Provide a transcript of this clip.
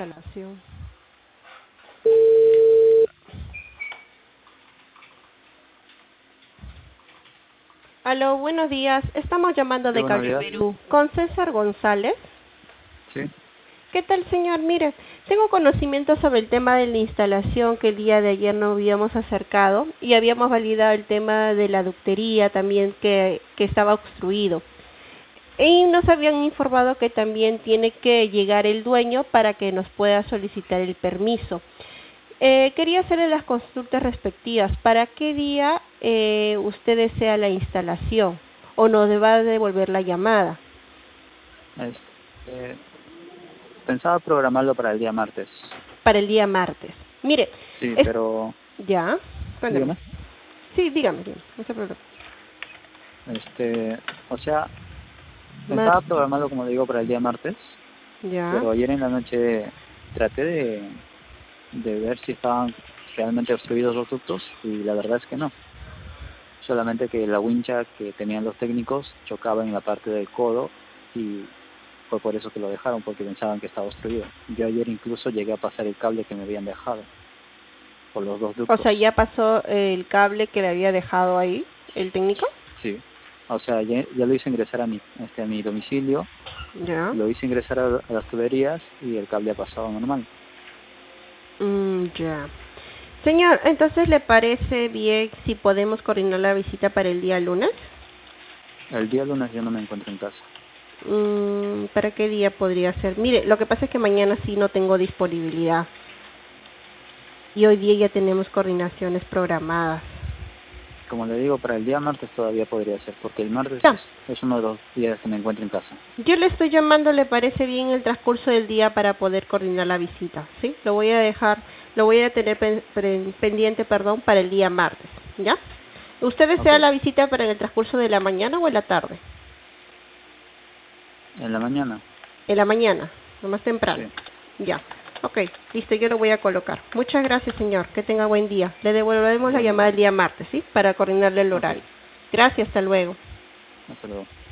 instalación. Aló, buenos días. Estamos llamando Sí, de buenos Cable días. Perú. ¿Con César González? Sí, ¿Qué tal, señor? Mire, tengo conocimiento sobre el tema de la instalación que el día de ayer nos habíamos acercado y habíamos validado el tema de la ductería también que estaba obstruido. Y nos habían informado que también tiene que llegar el dueño para que nos pueda solicitar el permiso. Quería hacerle las consultas respectivas. ¿Para qué día usted desea la instalación o nos va a devolver la llamada? este, pensaba programarlo para el día martes. Para el día martes. Mire, Sí, es... pero ¿Ya? Cuéntame. dígame. Sí, dígame, no se preocupe. O sea, pensaba Martes. programarlo, como le digo, para el día martes, Ya. pero ayer en la noche traté de ver si estaban realmente obstruidos los ductos y la verdad es que no. Solamente que la wincha que tenían los técnicos chocaba en la parte del codo y fue por eso que lo dejaron, porque pensaban que estaba obstruido. Yo ayer incluso llegué a pasar el cable que me habían dejado por los dos O ductos. sea, ya pasó el cable que le había dejado ahí el técnico. Sí, o sea, ya lo hice ingresar a mi domicilio, Ya. lo hice ingresar a las tuberías y el cable ha pasado normal. Ya. Señor, entonces, ¿le parece bien si podemos coordinar la visita para el día lunes? El día lunes yo no me encuentro en casa. ¿Para qué día podría ser? Mire, lo que pasa es que mañana sí no tengo disponibilidad y hoy día ya tenemos coordinaciones programadas. Como le digo, para el día martes todavía podría ser, porque el martes Ya, es uno de los días que me encuentro en casa. yo le estoy llamando, ¿le parece bien el transcurso del día para poder coordinar la visita? ¿Sí? Lo voy a dejar, lo voy a tener pendiente, perdón, para el día martes, ¿ya? ¿Usted Ok, desea la visita para el transcurso de la mañana o en la tarde? en la mañana, En la mañana, lo más sí, temprano. Ya. Ok, listo, yo lo voy a colocar. Muchas gracias, señor. Que tenga buen día. Le devolveremos la igualmente. llamada el día martes, ¿sí? Para coordinarle el Ok, horario. Gracias, hasta luego. hasta luego.